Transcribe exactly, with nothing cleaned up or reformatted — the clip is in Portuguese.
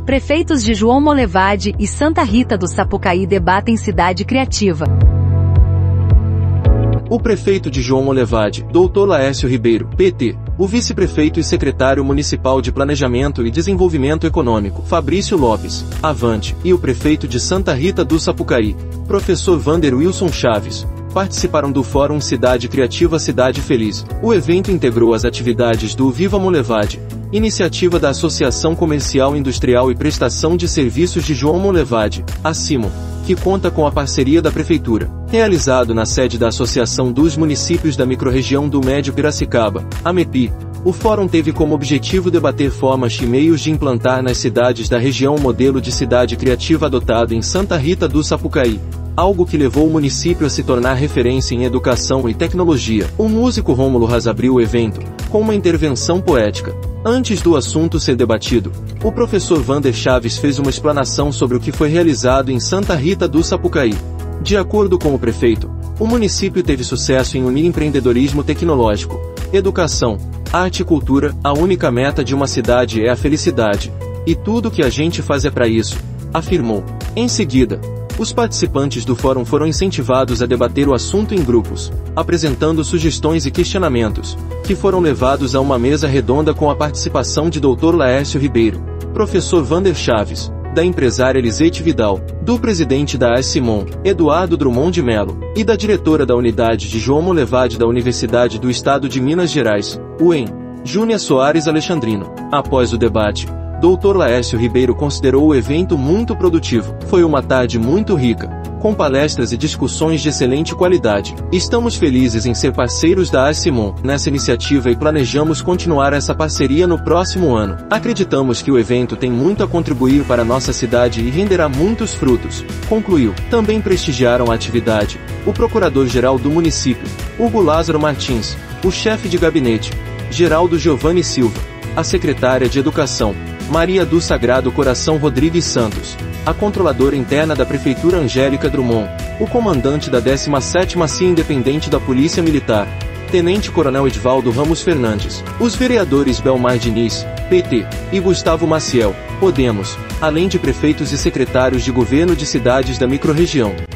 Prefeitos de João Molevade e Santa Rita do Sapucaí debatem cidade criativa. O prefeito de João Molevade, doutor Laércio Ribeiro, P T, o vice-prefeito e secretário municipal de Planejamento e Desenvolvimento Econômico, Fabrício Lopes, Avante, e o prefeito de Santa Rita do Sapucaí, professor Vander Wilson Chaves, participaram do Fórum Cidade Criativa Cidade Feliz. O evento integrou as atividades do Viva Molevade, iniciativa da Associação Comercial Industrial e Prestação de Serviços de João Molevade, ACIMO, que conta com a parceria da Prefeitura. Realizado na sede da Associação dos Municípios da Microrregião do Médio Piracicaba, AMEPI, o fórum teve como objetivo debater formas e meios de implantar nas cidades da região o modelo de cidade criativa adotado em Santa Rita do Sapucaí, algo que levou o município a se tornar referência em educação e tecnologia. O músico Rômulo Raz abriu o evento, com uma intervenção poética. Antes do assunto ser debatido, o professor Vander Chaves fez uma explanação sobre o que foi realizado em Santa Rita do Sapucaí. De acordo com o prefeito, o município teve sucesso em unir empreendedorismo tecnológico, educação, arte e cultura. A única meta de uma cidade é a felicidade, e tudo que a gente faz é para isso, afirmou. Em seguida, os participantes do fórum foram incentivados a debater o assunto em grupos, apresentando sugestões e questionamentos, que foram levados a uma mesa redonda com a participação de doutor Laércio Ribeiro, professor Vander Chaves, da empresária Elisete Vidal, do presidente da ACIMON, Eduardo Drummond de Melo, e da diretora da unidade de João Molevade da Universidade do Estado de Minas Gerais, U E M, Júnia Soares Alexandrino. Após o debate, doutor Laércio Ribeiro considerou o evento muito produtivo. Foi uma tarde muito rica, com palestras e discussões de excelente qualidade. Estamos felizes em ser parceiros da ACIMON nessa iniciativa e planejamos continuar essa parceria no próximo ano. Acreditamos que o evento tem muito a contribuir para a nossa cidade e renderá muitos frutos, concluiu. Também prestigiaram a atividade o procurador-geral do município, Hugo Lázaro Martins, o chefe de gabinete, Geraldo Giovanni Silva, a secretária de Educação, Maria do Sagrado Coração Rodrigues Santos, a controladora interna da Prefeitura Angélica Drummond, o comandante da décima sétima C I A Independente da Polícia Militar, Tenente Coronel Edvaldo Ramos Fernandes, os vereadores Belmar Diniz, P T, e Gustavo Maciel, Podemos, além de prefeitos e secretários de governo de cidades da microrregião.